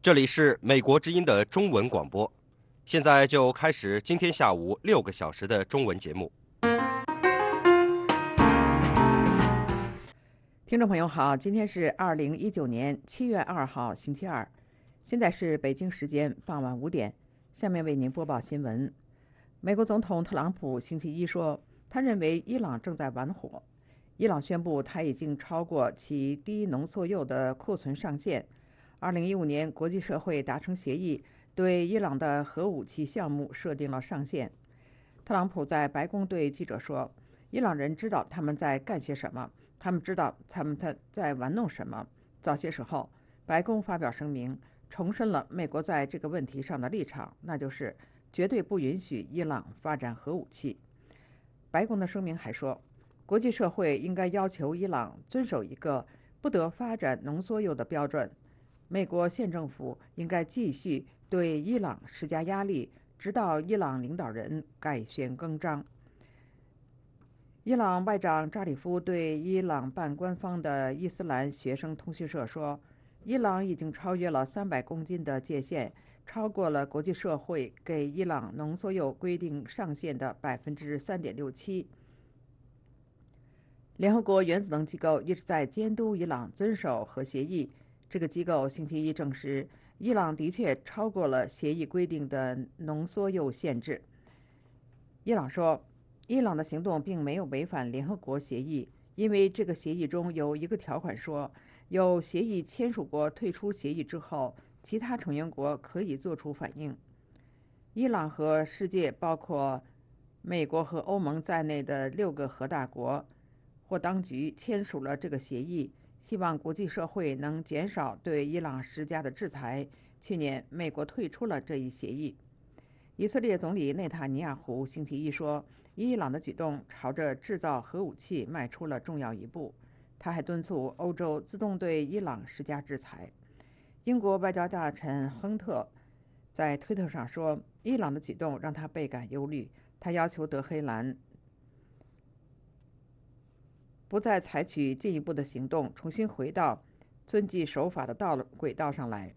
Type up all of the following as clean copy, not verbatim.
这里是美国之音的中文广播，现在就开始今天下午6个小时的中文节目。 听众朋友好，今天是2019年7月2号，星期二，现在是北京时间傍晚5点。下面为您播报新闻。美国总统特朗普星期一说，他认为伊朗正在玩火。伊朗宣布他已经超过其低浓缩铀的库存上限。2015年，国际社会达成协议，对伊朗的核武器项目设定了上限。特朗普在白宫对记者说，伊朗人知道他们在干些什么，他们知道他们在玩弄什么。早些时候，白宫发表声明，重申了美国在这个问题上的立场，那就是绝对不允许伊朗发展核武器。白宫的声明还说，国际社会应该要求伊朗遵守一个不得发展浓缩铀的标准。美国县政府应该继续对伊朗施加压力，直到伊朗领导人改弦更张。伊朗外长扎里夫对伊朗半官方的伊斯兰学生通讯社说，伊朗已经超越了300公斤的界限，超过了国际社会给伊朗浓缩铀规定上限的3.67%。联合国原子能机构一直在监督伊朗遵守核协议。这个机构星期一证实，伊朗的确超过了协议规定的浓缩铀限制。伊朗说，伊朗的行动并没有违反联合国协议，因为这个协议中有一个条款说，有协议签署国退出协议之后，其他成员国可以做出反应。伊朗和世界包括美国和欧盟在内的6个核大国或当局签署了这个协议，希望国际社会能减少对伊朗施加的制裁。去年，美国退出了这一协议。以色列总理内塔尼亚胡星期一说，伊朗的举动朝着制造核武器迈出了重要一步。他还敦促欧洲自动对伊朗施加制裁。英国外交大臣亨特在推特上说，伊朗的举动让他倍感忧虑。他要求德黑兰不再采取进一步的行动，重新回到遵纪守法的轨道上来。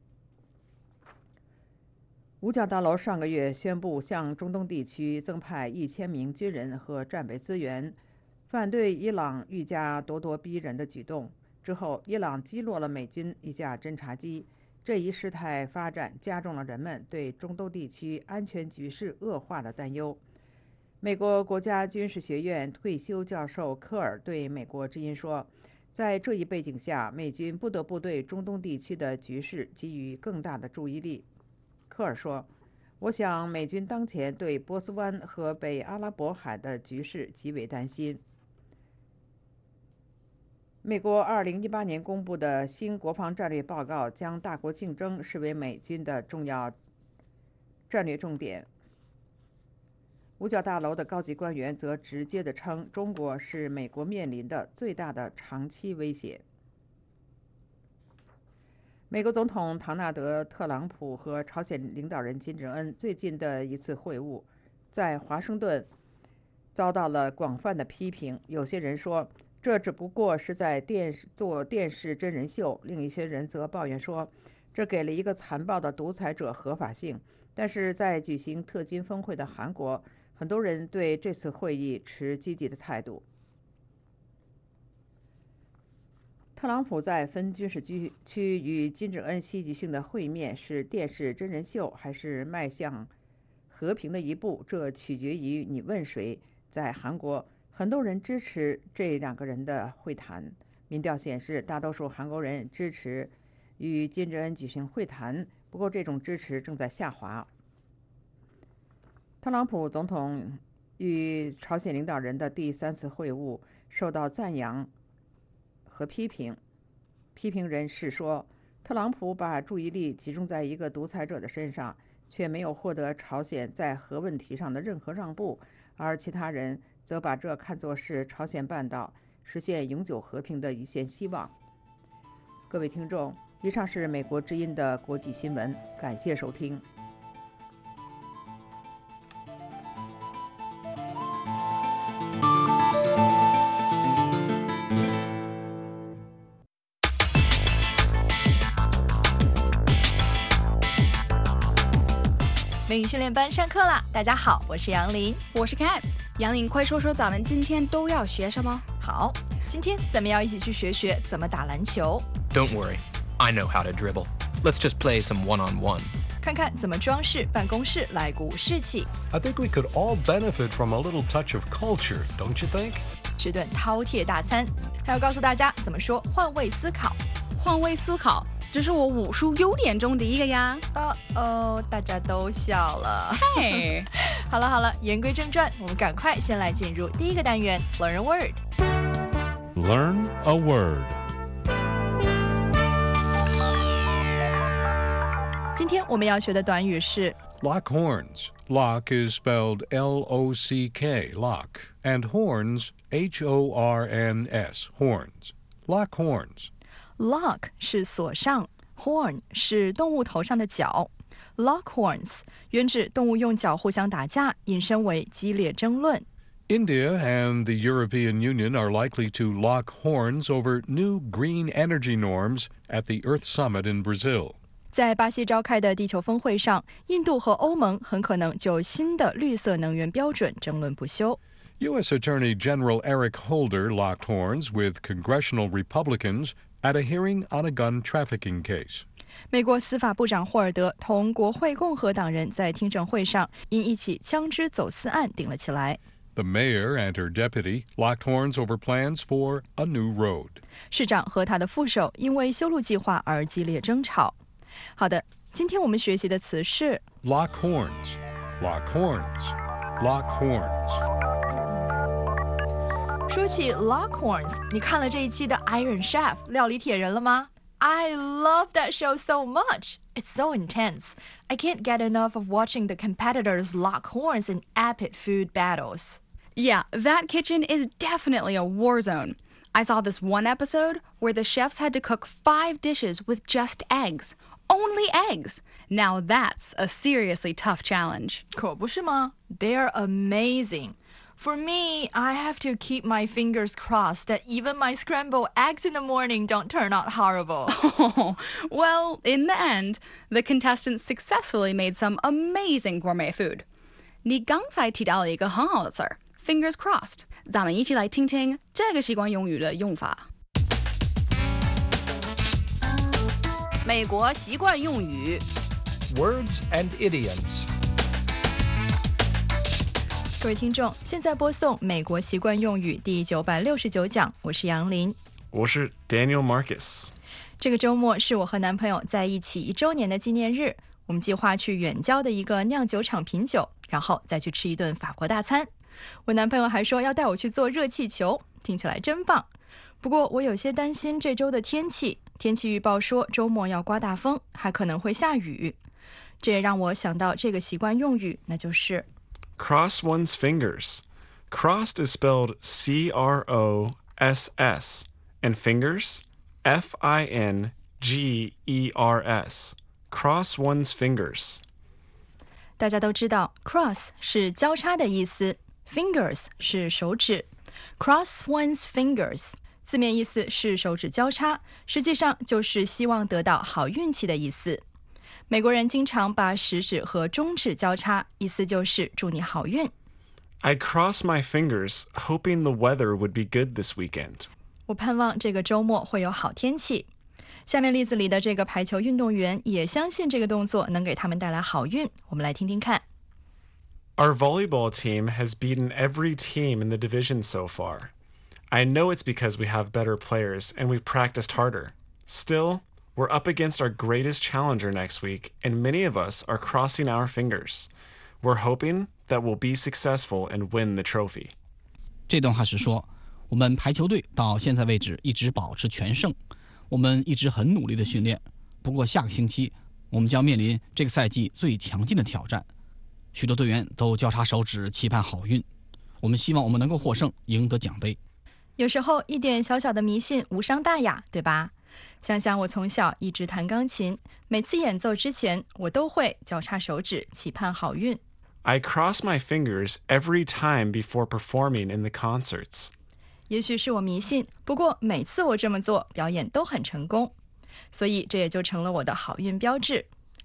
五角大楼上个月宣布向中东地区增派1000名军人和战备资源，反对伊朗愈加咄咄逼人的举动。之后，伊朗击落了美军一架侦察机。这一事态发展加重了人们对中东地区安全局势恶化的担忧。美国国家军事学院退休教授科尔对美国之音说，在这一背景下，美军不得不对中东地区的局势给予更大的注意力。科尔说，我想美军当前对波斯湾和北阿拉伯海的局势极为担心。美国2018年公布的新国防战略报告将大国竞争视为美军的重要战略重点。五角大楼的高级官员则直接地称，中国是美国面临的最大的长期威胁。美国总统唐纳德·特朗普和朝鲜领导人金正恩最近的一次会晤，在华盛顿遭到了广泛的批评。有些人说，这只不过是在做电视真人秀；另一些人则抱怨说，这给了一个残暴的独裁者合法性。但是在举行特金峰会的韩国，很多人对这次会议持积极的态度。特朗普在分军事区与金正恩戏剧性的会面是电视真人秀还是迈向和平的一步，这取决于你问谁。在韩国，很多人支持这2个人的会谈。民调显示，大多数韩国人支持与金正恩举行会谈，不过这种支持正在下滑。特朗普总统与朝鲜领导人的第3次会晤受到赞扬和批评。批评人士说，特朗普把注意力集中在一个独裁者的身上，却没有获得朝鲜在核问题上的任何让步，而其他人则把这看作是朝鲜半岛实现永久和平的一线希望。各位听众，以上是美国之音的国际新闻，感谢收听。 美语训练班上课啦！大家好，我是杨林， 我是 Kat。杨林，快说说咱们今天都要学什么？ 好，今天咱们要一起去学学怎么打篮球。 Don't worry, I know how to dribble. Let's just play some one-on-one. 看看怎么装饰办公室来鼓舞士气。 I think we could all benefit from a little touch of culture, don't you think? 吃顿饕餮大餐，还要告诉大家怎么说换位思考。 换位思考，这是我武术优点中的一个呀。 大家都笑了。 嘿， 好了，言归正传，我们赶快先来进入第一个单元 Learn a Word。 Learn a word. 今天我们要学的短语是 Lock horns. Lock is spelled L-O-C-K, lock, and horns, H-O-R-N-S, horns. Lock horns. lock 是锁上， horn 是动物头上的角。lock horns 原指动物用角互相打架，引申为激烈争论。 India and the European Union are likely to lock horns over new green energy norms at the Earth Summit in Brazil. 在巴西召开的地球峰会上，印度和欧盟很可能就新的绿色能源标准争论不休。 U.S. Attorney General Eric Holder locked horns with congressional Republicans at a hearing on a gun trafficking case. 美国司法部长霍尔德同国会共和党人在听证会上因一起枪支走私案顶了起来。 The mayor and her deputy locked horns over plans for a new road. 市长和他的副手因为修路计划而激烈争吵。好的，今天我们学习的词是 Lock horns, lock horns, lock horns. 说起 lock horns， 你看了这一期的 Iron Chef 料理铁人了吗？ I love that show so much. It's so intense. I can't get enough of watching the competitors lock horns in epic food battles. Yeah, that kitchen is definitely a war zone. I saw this one episode where the chefs had to cook 5 dishes with just eggs. Only eggs. Now that's a seriously tough challenge. 可不是吗？ They're amazing. For me, I have to keep my fingers crossed that even my scrambled eggs in the morning don't turn out horrible. Oh, well, in the end, the contestants successfully made some amazing gourmet food. 你刚才提到了一个很好的词儿 fingers crossed. 咱们一起来听听这个习惯用语的用法。美国习惯用语 Words and idioms. 各位听众，现在播送美国习惯用语第969讲，我是杨林。 我是 Daniel Marcus。 这个周末是我和男朋友在一起1周年的纪念日，我们计划去远郊的一个酿酒厂品酒，然后再去吃一顿法国大餐。我男朋友还说要带我去做热气球，听起来真棒。不过我有些担心这周的天气，天气预报说周末要刮大风，还可能会下雨。这也让我想到这个习惯用语，那就是 Cross one's fingers. Crossed is spelled C-R-O-S-S, and fingers, F-I-N-G-E-R-S. Cross one's fingers. 大家都知道 cross 是交叉的意思， fingers 是手指。 Cross one's fingers 字面意思是手指交叉，实际上就是希望得到好运气的意思。美国人经常把食指和中指交叉，意思就是祝你好运。 I cross my fingers, hoping the weather would be good this weekend. 我盼望这个周末会有好天气。下面例子里的这个排球运动员也相信这个动作能给他们带来好运，我们来听听看。 Our volleyball team has beaten every team in the division so far. I know it's because we have better players and we've practiced harder. Still, we're up against our greatest challenger next week, and many of us are crossing our fingers. We're hoping that we'll be successful and win the trophy. 这段话是说，我们排球队到现在为止一直保持全胜，我们一直很努力的训练。不过下个星期，我们将面临这个赛季最强劲的挑战。许多队员都交叉手指，期盼好运。我们希望我们能够获胜，赢得奖杯。 有时候一点小小的迷信无伤大雅，对吧？想想我从小一直弹钢琴，每次演奏之前，我都会交叉手指，期盼好运。 I cross my fingers every time before performing in the concerts. 也许是我迷信，不过每次我这么做，表演都很成功，所以这也就成了我的好运标志。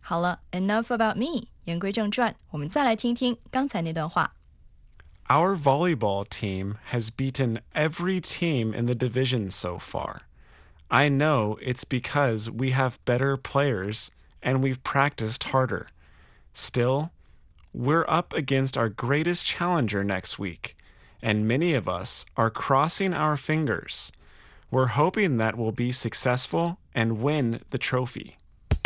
好了 ，Enough about me。言归正传，我们再来听听刚才那段话。 Our volleyball team has beaten every team in the division so far. I know it's because we have better players and we've practiced harder. Still, we're up against our greatest challenger next week, and many of us are crossing our fingers. We're hoping that we'll be successful and win the trophy.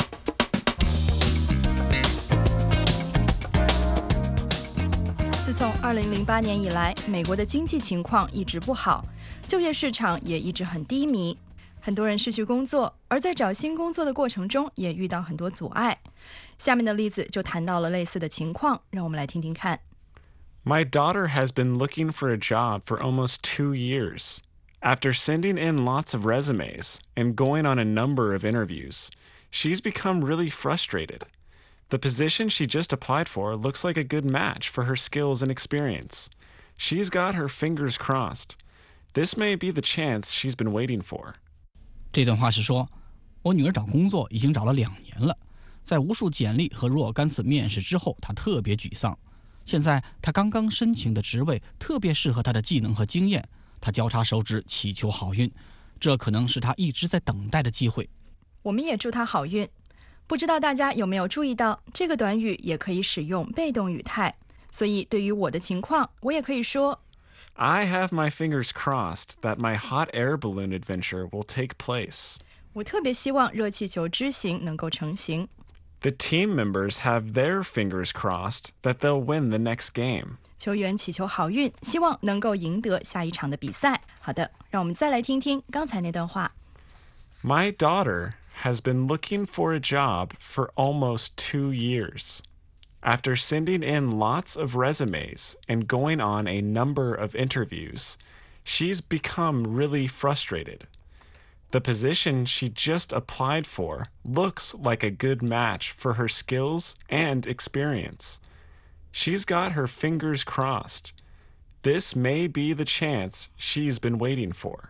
自从2008年以来，美国的经济情况一直不好，就业市场也一直很低迷，很多人失去工作，而在找新工作的过程中也遇到很多阻碍。下面的例子就谈到了类似的情况，让我们来听听看。 My daughter has been looking for a job for almost 2 years. After sending in lots of resumes and going on a number of interviews, she's become really frustrated. The position she just applied for looks like a good match for her skills and experience. She's got her fingers crossed. This may be the chance she's been waiting for. 这段话是说，我女儿找工作已经找了2年了，在无数简历和若干次面试之后，她特别沮丧。现在她刚刚申请的职位特别适合她的技能和经验，她交叉手指祈求好运，这可能是她一直在等待的机会。 我们也祝她好运。不知道大家有没有注意到，这个短语也可以使用被动语态，所以对于我的情况，我也可以说 I have my fingers crossed that my hot air balloon adventure will take place. 我特别希望热气球之行能够成行。 The team members have their fingers crossed that they'll win the next game. 球员祈求好运，希望能够赢得下一场的比赛。好的，让我们再来听听刚才那段话。 My daughter has been looking for a job for almost 2 years. After sending in lots of resumes and going on a number of interviews, she's become really frustrated. The position she just applied for looks like a good match for her skills and experience. She's got her fingers crossed. This may be the chance she's been waiting for.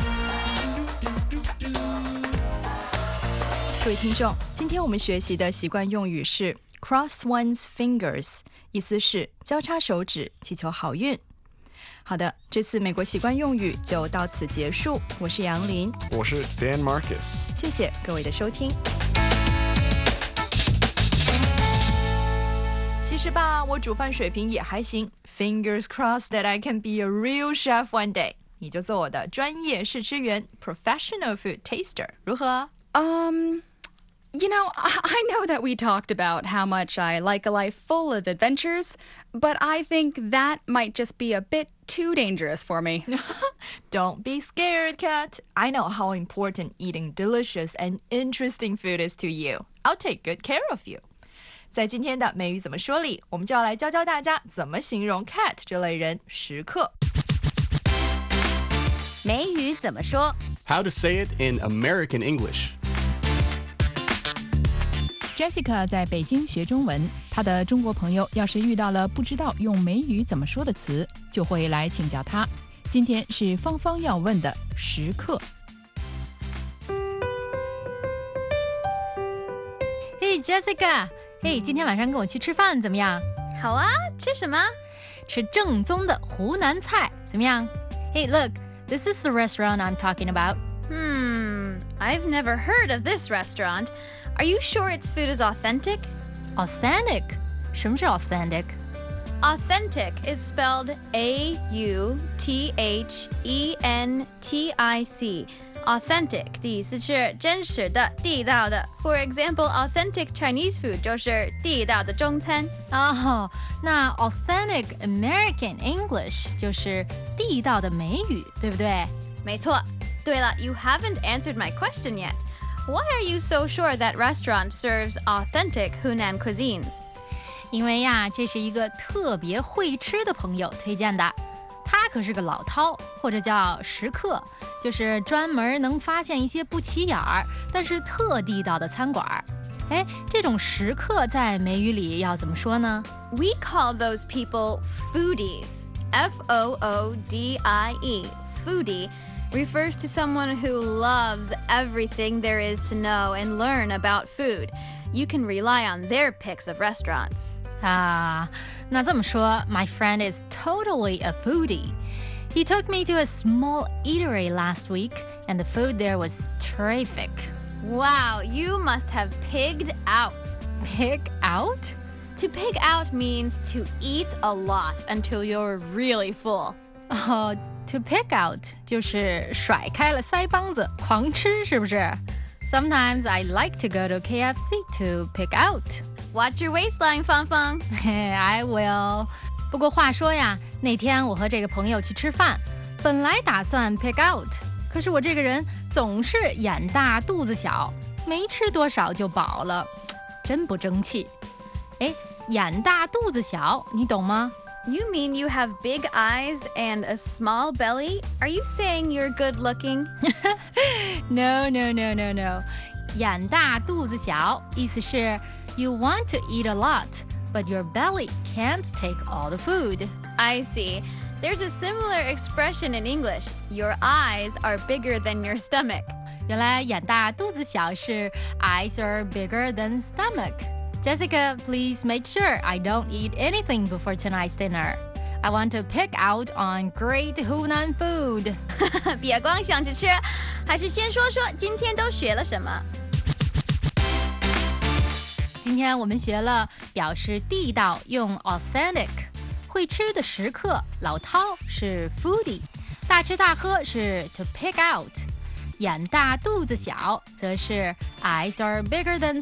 各位听众，今天我们学习的习惯用语是 cross one's fingers， 意思是交叉手指，祈求好运。好的，这次美国习惯用语就到此结束。我是杨林， 我是 Dan Marcus。 谢谢各位的收听。其实吧，我煮饭水平也还行。Fingers crossed that I can be a real chef one day。你就做我的专业试吃员 ，professional food taster， 如何 You know, I know that we talked about how much I like a life full of adventures, but I think that might just be a bit too dangerous for me. Don't be scared, Kat. I know how important eating delicious and interesting food is to you. I'll take good care of you. 在今天的美语怎么说里，我们就要来教教大家怎么形容 Kat 这类人时刻。 美语怎么说 How to say it in American English.Jessica 在北京学中文，她的中国朋友要是遇到了不知道用美语怎么说的词，就会来请教她。今天是芳芳要问的时刻。 Hey Jessica， 嘿，今天晚上跟我去吃饭怎么样？好啊，吃什么？吃正宗的湖南菜，怎么样？ Hey look, this is the restaurant I'm talking about. I've never heard of this restaurant.Are you sure its food is authentic? Authentic? 什么是 authentic? Authentic is spelled A-U-T-H-E-N-T-I-C. Authentic 的意思是真实的、地道的。For example, authentic Chinese food 就是地道的中餐。 哦，那 authentic American English 就是地道的美语，对不对？ 没错。对了， you haven't answered my question yet.Why are you so sure that restaurant serves authentic Hunan cuisines? 因为呀，这是一个特别会吃的朋友推荐的。他可是个老饕，或者叫食客，就是专门能发现一些不起眼儿，但是特地道的餐馆。哎，这种食客在美语里要怎么说呢？ We call those people foodies. F-O-O-D-I-E. Foodie.refers to someone who loves everything there is to know and learn about food. you can rely on their picks of restaurants. 啊，那这么说 ，My friend is totally a foodie. He took me to a small eatery last week, and the food there was terrific. Wow, you must have pigged out. Pig out? To pig out means to eat a lot until you're really full. To pick out 就是甩开了腮帮子狂吃，是不是？ Sometimes I like to go to KFC to pick out. Watch your waistline, Fang Fang. I will. 不过话说呀，那天我和这个朋友去吃饭，本来打算 pick out， 可是我这个人总是眼大肚子小，没吃多少就饱了，真不争气。哎，眼大肚子小，你懂吗？ You mean you have big eyes and a small belly? Are you saying you're good looking? No. 眼大肚子小，意思是 you want to eat a lot, but your belly can't take all the food. I see. There's a similar expression in English. Your eyes are bigger than your stomach. 原来眼大肚子小是 eyes are bigger than stomach. Jessica, please make sure I don't eat anything before tonight's dinner. I want to pick out on great Hunan food. 别光想着吃，还是先说说今天都学了什么。 今天我们学了表示地道用 authentic， 会吃的食客老饕是 foodie， 大吃大喝是 to pick out， 眼大肚子小则是 eyes are bigger than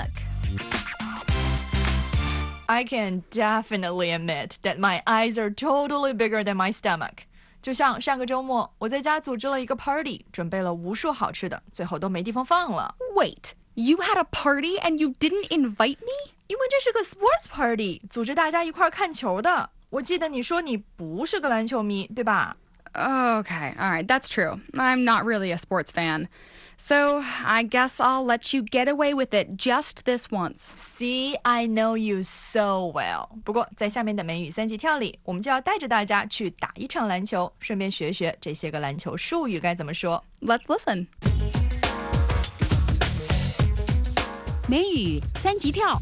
stomach。I can definitely admit that my eyes are totally bigger than my stomach. 就像上个周末，我在家组织了一个 party， 准备了无数好吃的，最后都没地方放了。 Wait, you had a party and you didn't invite me? 因为这是个 sports party， 组织大家一块儿看球的。我记得你说你不是个篮球迷，对吧？ Okay, all right, that's true. I'm not really a sports fan. So I guess I'll let you get away with it just this once. See, I know you so well. 不过在下面的美语三级跳里，我们就要带着大家去打一场篮球，顺便学学这些个篮球术语该怎么说。 Let's listen. 美语三级跳。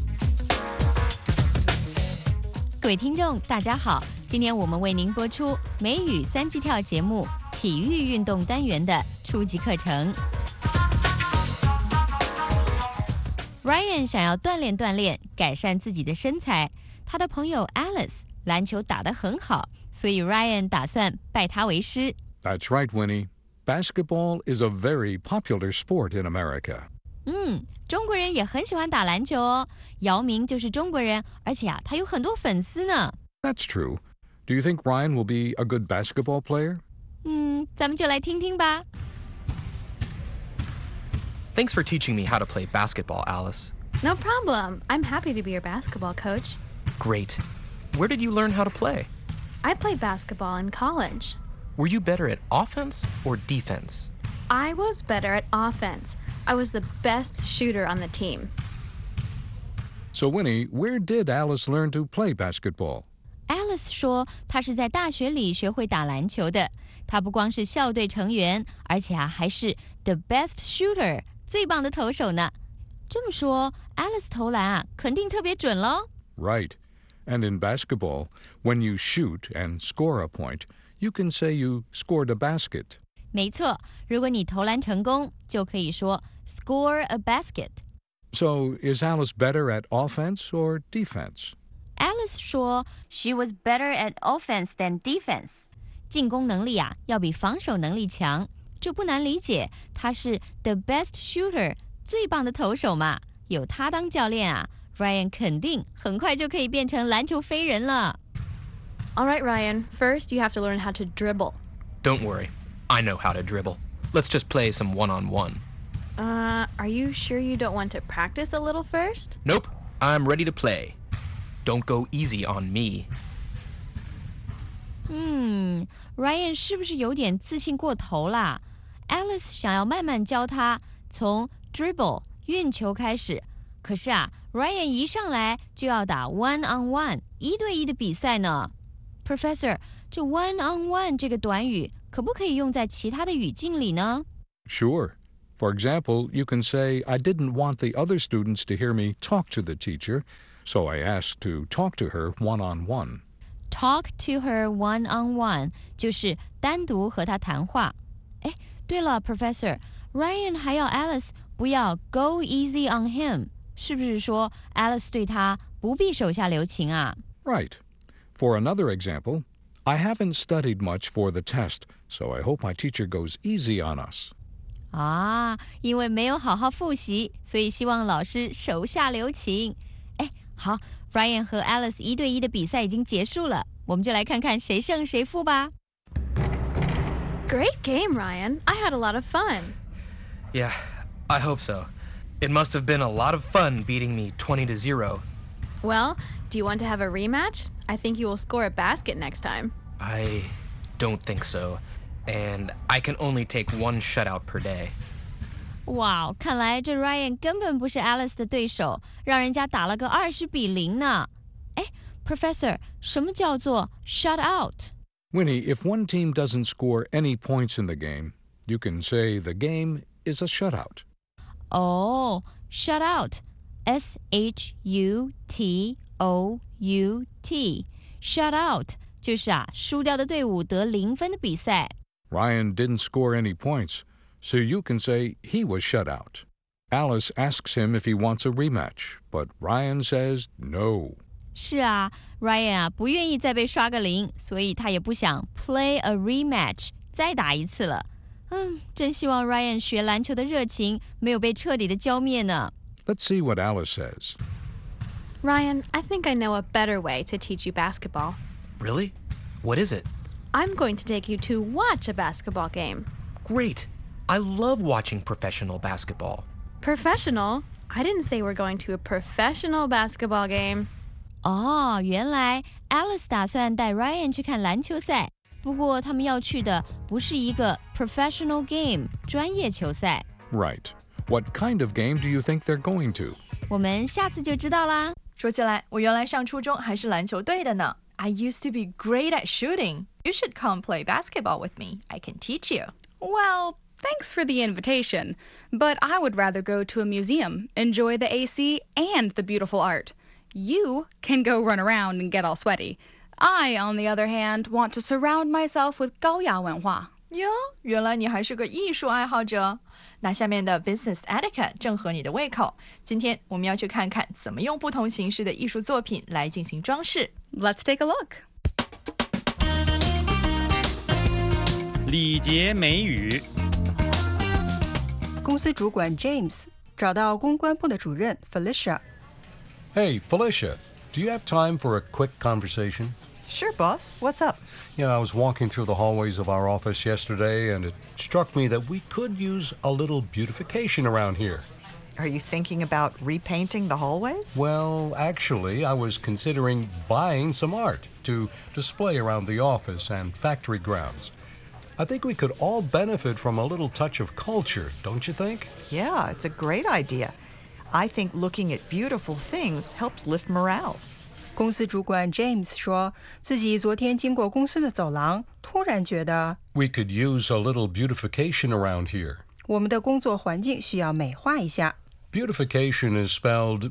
各位听众，大家好，今天我们为您播出美语三级跳节目体育运动单元的初级课程。Ryan 想要锻炼锻炼，改善自己的身材。他的朋友 Alice 篮球打得很好，所以 Ryan 打算拜他为师。 That's right, Winnie. Basketball is a very popular sport in America. 中国人也很喜欢打篮球哦。姚明就是中国人，而且他有很多粉丝呢。 That's true. Do you think Ryan will be a good basketball player? 咱们就来听听吧。 Thanks for teaching me how to play basketball, Alice. No problem. I'm happy to be your basketball coach. Great. Where did you learn how to play? I played basketball in college. Were you better at offense or defense? I was better at offense. I was the best shooter on the team. So, Winnie, where did Alice learn to play basketball? Alice 说她是在大学里学会打篮球的。她不光是校队成员，而且还是 the best shooter， 最棒的投手呢。这么说 ，Alice 投篮肯定特别准咯。 Right. And in basketball, when you shoot and score a point, you can say you scored a basket. 没错，如果你投篮成功，就可以说 score a basket. So, is Alice better at offense or defense? Alice 说 she was better at offense than defense. 进攻能力要比防守能力强，这不难理解。她是 the best shooter， 最棒的投手嘛。有她当教练Ryan 肯定很快就可以变成篮球飞人了。 All right, Ryan. First, you have to learn how to dribble. Don't worry. I know how to dribble. Let's just play some one-on-one. Are you sure you don't want to practice a little first? Nope. I'm ready to play. Don't go easy on me. Ryan 是不是有点自信过头啦？ Alice 想要慢慢教他从 dribble 运球开始，可是Ryan 一上来就要打 one-on-one 一对一的比赛呢。Professor， 这 one-on-one 这个短语可不可以用在其他的语境里呢？ Sure. For example, you can say, I didn't want the other students to hear me talk to the teacher, so I asked to talk to her one-on-one. Talk to her one-on-one 就是单独和她谈话。哎，对了 ，Professor Ryan 还要 Alice 不要 go easy on him， 是不是说 Alice 对他不必手下留情啊？ Right. For another example, I haven't studied much for the test, so I hope my teacher goes easy on us. 啊，因为没有好好复习，所以希望老师手下留情。哎，好 ，Ryan 和 Alice 1对1的比赛已经结束了，我们就来看看谁胜谁负吧。 Great game, Ryan. I had a lot of fun. Yeah, I hope so. It must have been a lot of fun beating me 20-0. Well, do you want to have a rematch? I think you will score a basket next time. I don't think so. And I can only take 1 shutout per day. 哇，看来这 Ryan 根本不是 Alice 的对手，让人家打了个20-0呢。哎 ，Professor， 什么叫做 shut out？ Winnie, if one team doesn't score any points in the game, you can say the game is a shutout. 哦 ，shut out， S-H-U-T-O-U-T，shut out 就是输掉的队伍得0分的比赛。 Ryan didn't score any points, so you can say he was shut out. Alice asks him if he wants a rematch, but Ryan says no. 是啊 ，Ryan 不愿意再被刷个0，所以他也不想 play a rematch 再打一次了。真希望 Ryan 学篮球的热情没有被彻底的浇灭呢。 Let's see what Alice says. Ryan, I think I know a better way to teach you basketball. Really? What is it? I'm going to take you to watch a basketball game. Great. I love watching professional basketball. Professional? I didn't say we're going to a professional basketball game. 哦，原来 Alice 打算带 Ryan 去看篮球赛，不过他们要去的不是一个 professional game 专业球赛。 Right. What kind of game do you think they're going to? 我们下次就知道啦。 说起来，我原来上初中还是篮球队的呢。I used to be great at shooting. You should come play basketball with me. I can teach you. Well, thanks for the invitation, but I would rather go to a museum, enjoy the AC and the beautiful art. You can go run around and get all sweaty. I, on the other hand, want to surround myself with 高雅文化。 哟，原来你还是个艺术爱好者。那下面的 business etiquette 正合你的胃口。今天我们要去看看怎么用不同形式的艺术作品来进行装饰。 Let's take a look. 礼节美语。 公司主管 James 找到公关部的主任 Felicia。 Hey, Felicia, do you have time for a quick conversation? Sure, boss. What's up? Yeah, I was walking through the hallways of our office yesterday, and it struck me that we could use a little beautification around here. Are you thinking about repainting the hallways? Well, actually, I was considering buying some art to display around the office and factory grounds. I think we could all benefit from a little touch of culture, don't you think? Yeah, it's a great idea. I think looking at beautiful things helps lift morale. 公司主管 James 说，自己昨天经过公司的走廊，突然觉得 We could use a little beautification around here. 我们的工作环境需要美化一下。 Beautification is spelled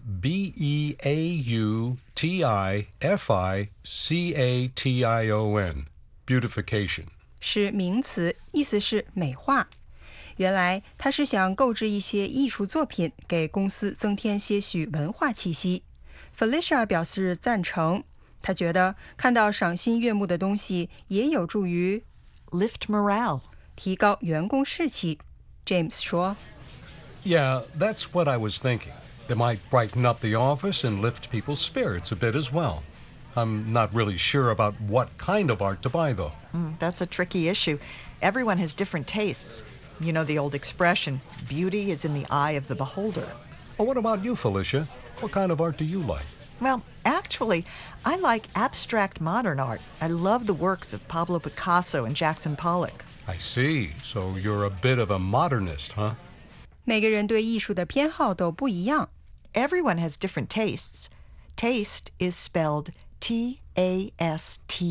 B-E-A-U-T-I-F-I-C-A-T-I-O-N. Beautification. 是名词，意思是美化。原来他是想购置一些艺术作品，给公司增添些许文化气息。Felicia 表示赞成，她觉得看到赏心悦目的东西也有助于 lift morale， 提高员工士气。James 说 Yeah, that's what I was thinking. It might brighten up the office and lift people's spirits a bit as well. I'm not really sure about what kind of art to buy, though. That's a tricky issue. Everyone has different tastes. You know the old expression, beauty is in the eye of the beholder. Well, what about you, Felicia? What kind of art do you like? Well, actually, I like abstract modern art. I love the works of Pablo Picasso and Jackson Pollock. I see. So you're a bit of a modernist, huh? 每个人对艺术的偏好都不一样。 Everyone has different tastes. Taste is spelled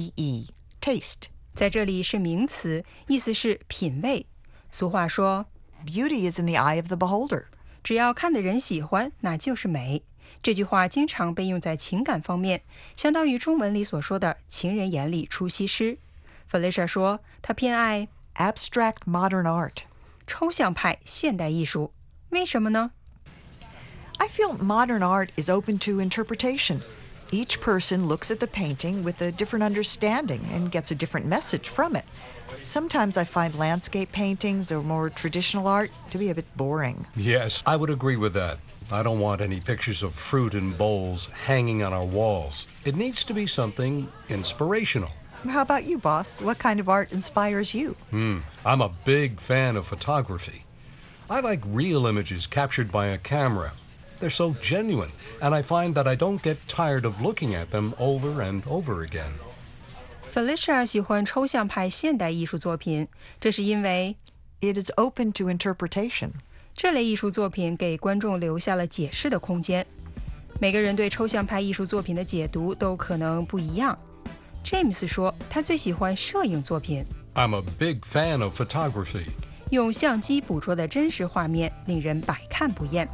T-A-S-T-E. Taste. 在这里是名词，意思是品味。俗话说 beauty is in the eye of the beholder. 只要看的人喜欢，那就是美。这句话经常被用在情感方面，相当于中文里所说的情人眼里出西施。Felicia 说，她偏爱 abstract modern art， 抽象派现代艺术。为什么呢？ I feel modern art is open to interpretation. Each person looks at the painting with a different understanding and gets a different message from it. Sometimes I find landscape paintings or more traditional art to be a bit boring. Yes, I would agree with that. I don't want any pictures of fruit in bowls hanging on our walls. It needs to be something inspirational. How about you, boss? What kind of art inspires you? I'm a big fan of photography. I like real images captured by a camera. They're so genuine, and I find that I don't get tired of looking at them over and over again. Felicia 喜欢抽象派现代艺术作品，这是因为 it is open to interpretation. 这类艺术作品给观众留下了解释的空间。每个人对抽象派艺术作品的解读都可能不一样。James 说，他最喜欢摄影作品。 I'm a big fan of photography. 用相机捕捉的真实画面令人百看不厌。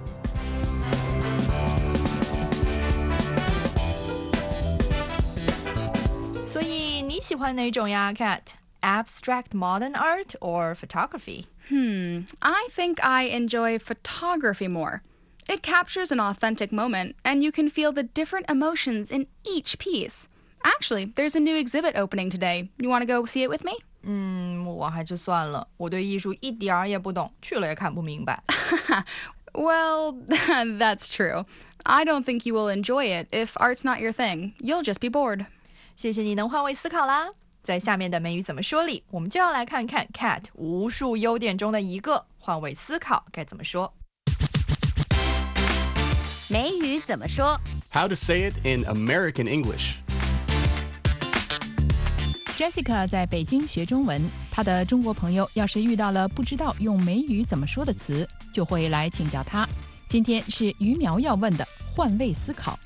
所以你喜欢哪种呀 Kat? Abstract modern art or photography? I think I enjoy photography more. It captures an authentic moment, and you can feel the different emotions in each piece. Actually, there's a new exhibit opening today. You want to go see it with me? 我还是算了，我对艺术一点儿也不懂，去了也看不明白。 Well, that's true. I don't think you will enjoy it if art's not your thing. You'll just be bored. 谢谢你能换位思考啦。在下面的美语怎么说里，我们就要来看看 Kat 无数优点中的一个，换位思考该怎么说。 美语怎么说 How to say it in American English. Jessica 在北京学中文，她的中国朋友要是遇到了不知道用美语怎么说的词，就会来请教她。今天是于苗要问的换位思考。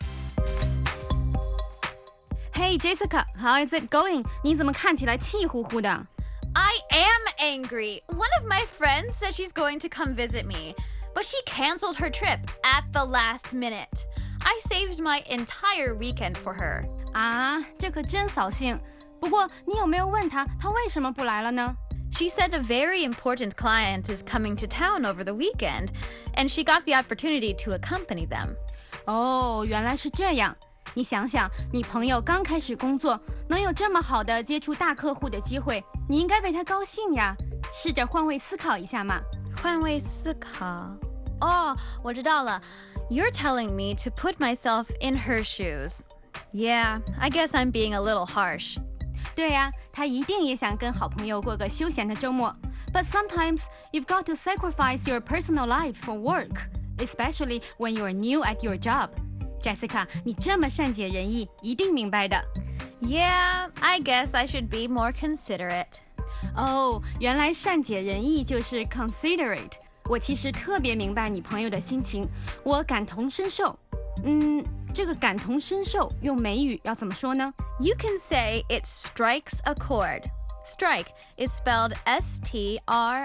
Hey Jessica, how is it going? 你怎么看起来气呼呼的 I am angry. One of my friends said she's going to come visit me, but she canceled her trip at the last minute. I saved my entire weekend for her. 啊，这可真扫兴。不过你有没有问她为什么不来了呢？ She said a very important client is coming to town over the weekend, and she got the opportunity to accompany them. 哦，原来是这样。你想想，你朋友刚开始工作，能有这么好的接触大客户的机会，你应该为他高兴呀。试着换位思考一下嘛。 换位思考。哦，我知道了。You're telling me to put myself in her shoes. Yeah, I guess I'm being a little harsh. 对呀，他一定也想跟好朋友过个休闲的周末。But sometimes you've got to sacrifice your personal life for work, especially when you're new at your job.Jessica, 你这么善解人意，一定明白的。 Yeah, I guess I should be more considerate. 哦，原来善解人意就是 considerate。我其实特别明白你朋友的心情，我感同身受。这个感同身受用美语要怎么说呢？ You can say it strikes a chord. Strike is spelled S-T-R-I-K-E,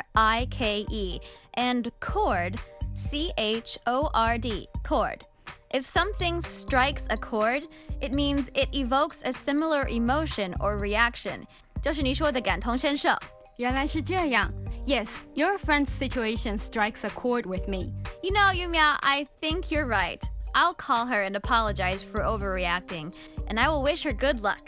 and chord, C-H-O-R-D, chord.If something strikes a chord, it means it evokes a similar emotion or reaction. 就是你说的感同身受。 原来是这样。Yes, your friend's situation strikes a chord with me. You know, Yumiao, I think you're right. I'll call her and apologize for overreacting, and I will wish her good luck.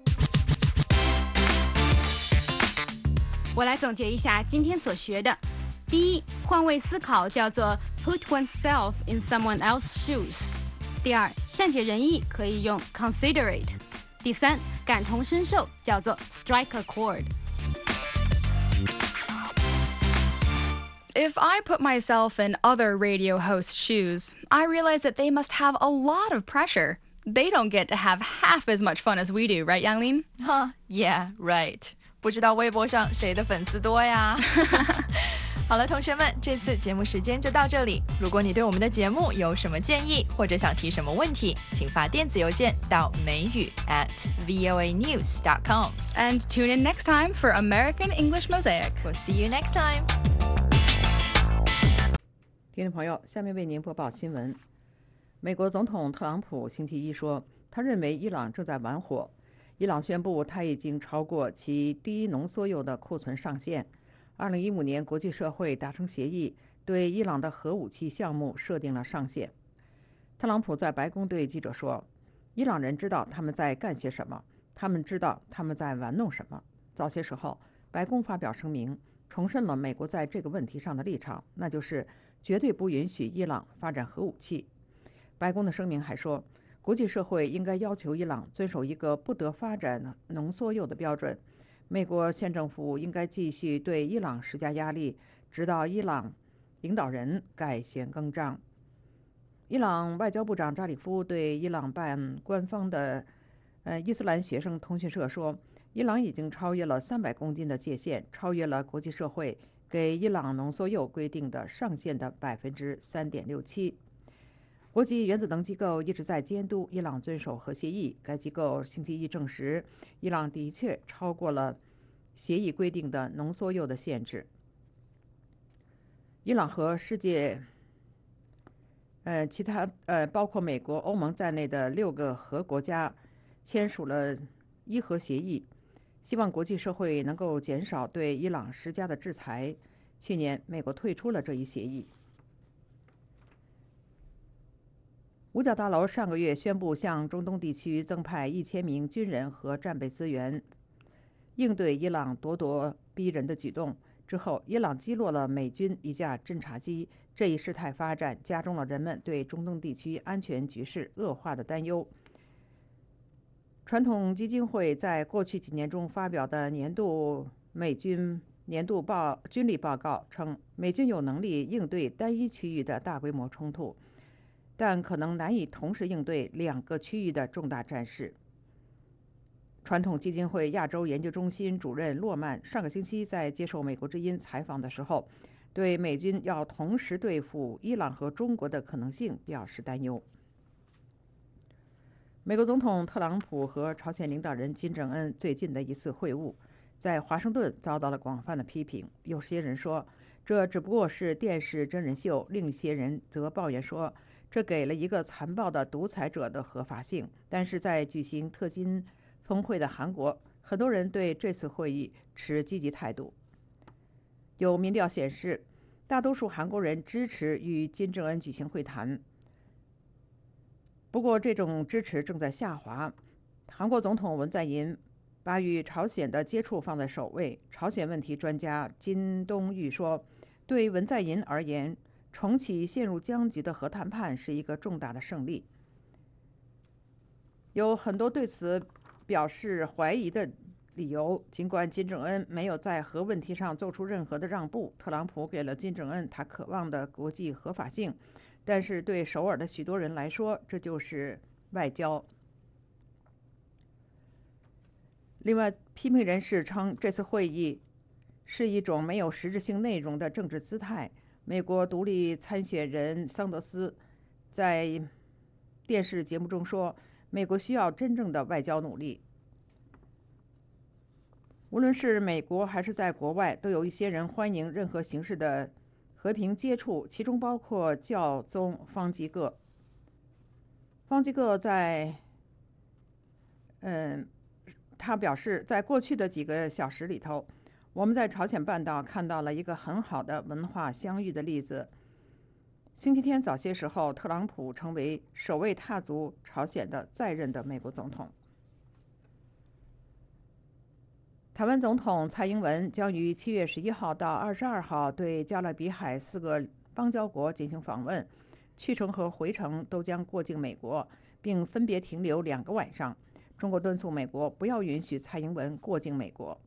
我来总结一下今天所学的。第一，换位思考叫做 put oneself in someone else's shoes。第二，善解人意可以用 considerate。第三，感同身受叫做 strike a chord。 If I put myself in other radio hosts' shoes, I realize that they must have a lot of pressure. They don't get to have half as much fun as we do, right, Yanglin? Yeah, right. 不知道微博上谁的粉丝多呀？好了，同学们，这次节目时间就到这里。如果你对我们的节目有什么建议，或者想提什么问题，请发电子邮件到美语@voanews.com。 And tune in next time for American English Mosaic. We'll see you next time. 听众朋友，下面为您播报新闻。美国总统特朗普星期一说，他认为伊朗正在玩火。伊朗宣布他已经超过其低浓缩铀的库存上限。2015年，国际社会达成协议，对伊朗的核武器项目设定了上限。特朗普在白宫对记者说，伊朗人知道他们在干些什么，他们知道他们在玩弄什么。早些时候，白宫发表声明，重申了美国在这个问题上的立场，那就是绝对不允许伊朗发展核武器。白宫的声明还说，国际社会应该要求伊朗遵守一个不得发展浓缩铀的标准。美国县政府应该继续对伊朗施加压力，直到伊朗领导人改弦更张。伊朗外交部长扎里夫对伊朗办官方的伊斯兰学生通讯社说，伊朗已经超越了300公斤的界限，超越了国际社会给伊朗浓缩铀规定的上限的3.67%。国际原子能机构一直在监督伊朗遵守核协议。该机构星期一证实，伊朗的确超过了协议规定的浓缩铀的限制。伊朗和世界其他包括美国、欧盟在内的6个核国家签署了伊核协议，希望国际社会能够减少对伊朗施加的制裁。去年，美国退出了这一协议。五角大楼上个月宣布向中东地区增派1000名军人和战备资源，应对伊朗咄咄逼人的举动。之后，伊朗击落了美军一架侦察机。这一事态发展加重了人们对中东地区安全局势恶化的担忧。传统基金会在过去几年中发表的年度美军年度军力报告称，美军有能力应对单一区域的大规模冲突，但可能难以同时应对2个区域的重大战事。传统基金会亚洲研究中心主任洛曼上个星期在接受美国之音采访的时候，对美军要同时对付伊朗和中国的可能性表示担忧。美国总统特朗普和朝鲜领导人金正恩最近的一次会晤，在华盛顿遭到了广泛的批评。有些人说，这只不过是电视真人秀；另一些人则抱怨说，这给了一个残暴的独裁者的合法性。但是在举行特金峰会的韩国，很多人对这次会议持积极态度。有民调显示，大多数韩国人支持与金正恩举行会谈。不过，这种支持正在下滑。韩国总统文在寅把与朝鲜的接触放在首位。朝鲜问题专家金东玉说，对文在寅而言，重启陷入僵局的核谈判是一个重大的胜利。有很多对此表示怀疑的理由。尽管金正恩没有在核问题上做出任何的让步，特朗普给了金正恩他渴望的国际合法性，但是对首尔的许多人来说，这就是外交。另外，批评人士称这次会议是一种没有实质性内容的政治姿态。美国独立参选人桑德斯在电视节目中说，美国需要真正的外交努力。无论是美国还是在国外，都有一些人欢迎任何形式的和平接触，其中包括教宗方济各。方济各他表示，在过去的几个小时里头，我们在朝鲜半岛看到了一个很好的文化相遇的例子。星期天早些时候，特朗普成为首位踏足朝鲜的在任的美国总统。台湾总统蔡英文将于7月11号到22号对加勒比海4个邦交国进行访问，去程和回程都将过境美国，并分别停留2个晚上。中国敦促美国不要允许蔡英文过境美国。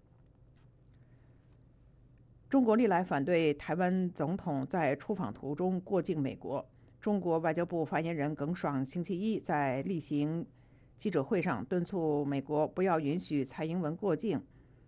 中国历来反对台湾总统在出访途中过境美国。中国外交部发言人耿爽星期一在例行记者会上敦促美国不要允许蔡英文过境。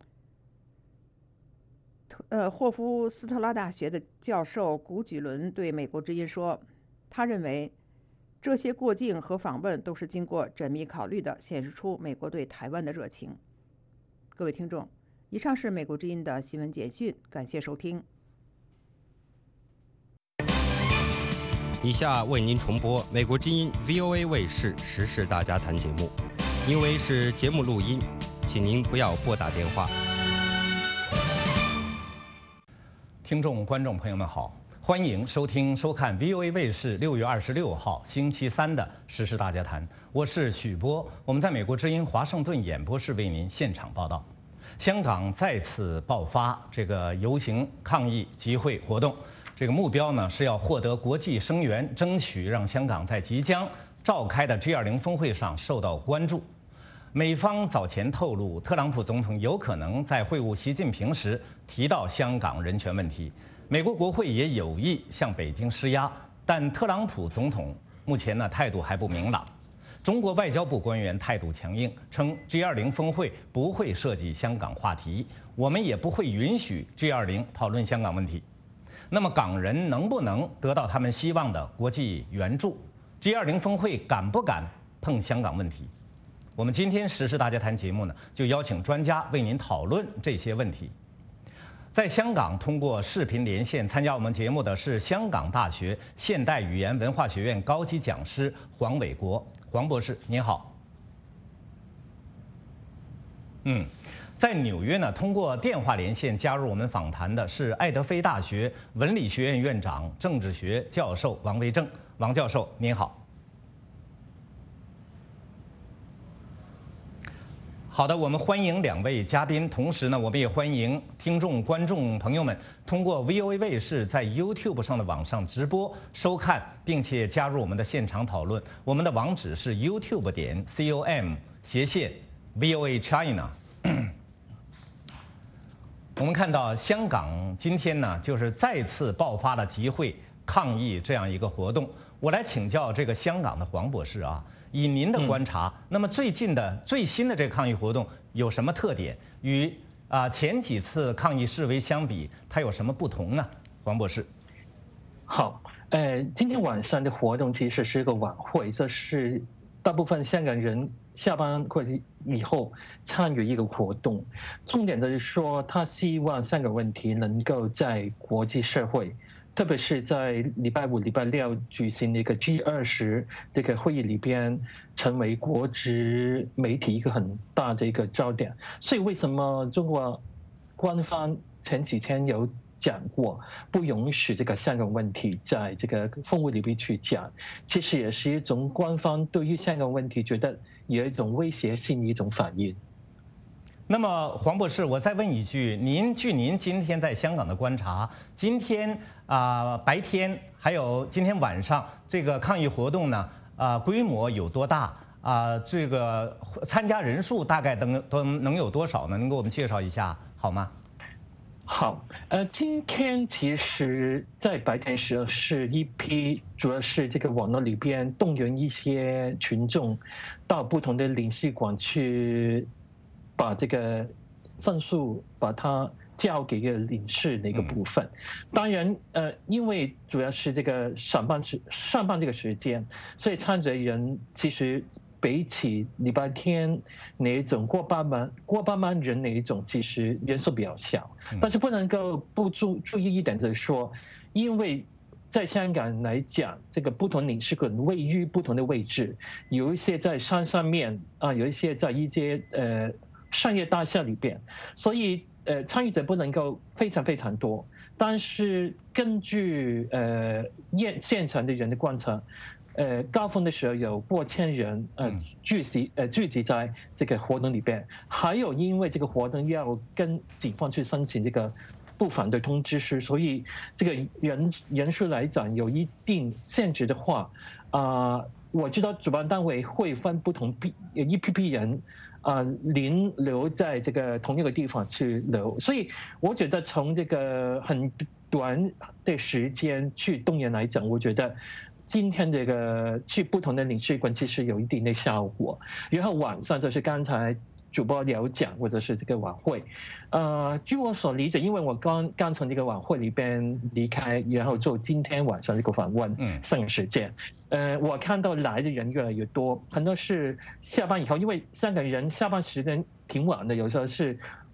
霍夫斯特拉大学的教授古举伦对美国之音说，他认为这些过境和访问都是经过缜密考虑的，显示出美国对台湾的热情。各位听众，以上是美国之音的新闻简讯，感谢收听。 以下为您重播美国之音 VOA 卫视时事大家谈节目，因为是节目录音，请您不要拨打电话。 听众、观众朋友们好，欢迎收听、收看 VOA 卫视6月26号星期三的时事大家谈，我是许波，我们在美国之音华盛顿演播室为您现场报道。香港再次爆发这个游行抗议集会活动。这个目标呢是要获得国际声援，争取让香港在即将召开的 G20 峰会上受到关注。美方早前透露，特朗普总统有可能在会晤习近平时提到香港人权问题。美国国会也有意向北京施压，但特朗普总统目前呢态度还不明朗。中国外交部官员态度强硬，称 G20 峰会不会涉及香港话题，我们也不会允许 G20 讨论香港问题。那么港人能不能得到他们希望的国际援助 ？G20 峰会敢不敢碰香港问题？我们今天时事大家谈节目呢，就邀请专家为您讨论这些问题。在香港通过视频连线参加我们节目的是香港大学现代语言文化学院高级讲师黄伟国，黄博士您好。在纽约呢，通过电话连线加入我们访谈的是爱德菲大学文理学院院长、政治学教授王维正。王教授您好。好的，我们欢迎两位嘉宾，同时呢，我们也欢迎听众、观众朋友们通过 VOA 卫视在 YouTube 上的网上直播收看，并且加入我们的现场讨论。我们的网址是 YouTube.com/VOA China。我们看到香港今天呢，就是再次爆发了集会抗议这样一个活动。我来请教这个香港的黄博士啊，以您的观察，那么最新的这个抗议活动有什么特点？与前几次抗议示威相比，它有什么不同呢？黄博士。 好，今天晚上的活动其实是一个晚会，这是大部分香港人下班或者以后参与一个活动，重点就是说，他希望香港问题能够在国际社会，特别是在礼拜5、礼拜6举行的一个 G20这个会议里边，成为国际媒体一个很大的一个焦点。所以为什么中国官方前几天有讲过，不允许这个香港问题在这个峰会里边去讲，其实也是一种官方对于香港问题觉得有一种威胁性的一种反应。 那么黄博士，我再问一句，据您今天在香港的观察，今天白天还有今天晚上这个抗议活动呢，规模有多大？这个参加人数大概能有多少呢？能给我们介绍一下好吗？ 好，今天其实，在白天时是一批，主要是这个网络里边动员一些群众到不同的领事馆去，把这个申诉把它交给一个领事的一个部分。当然，因为主要是这个上班这个时间，所以参加人其实比起礼拜天那一种过百万人那一种，其实人数比较小。但是不能够不注意一点，就是说，因为在香港来讲，这个不同领事馆位于不同的位置，有一些在山上面有一些在一些商业大厦里边，所以参与者不能够非常多。但是根据现场的人的观察，高峰的时候有过千人聚集在这个活动里边，还有因为这个活动要跟警方去申请这个不反对通知书，所以这个人数来讲有一定限制的话，我知道主办单位会分不同一批人临留在这个同一个地方去留，所以我觉得从这个很短的时间去动员来讲，我觉得今天这个去不同的领事馆其实有一定的效果。然后晚上就是刚才主播有讲，或者是这个晚会，据我所理解，因为我刚从这个晚会里边离开，然后做今天晚上这个访问上个时间，我看到来的人越来越多，很多是下班以后，因为香港人下班时间挺晚的，有时候是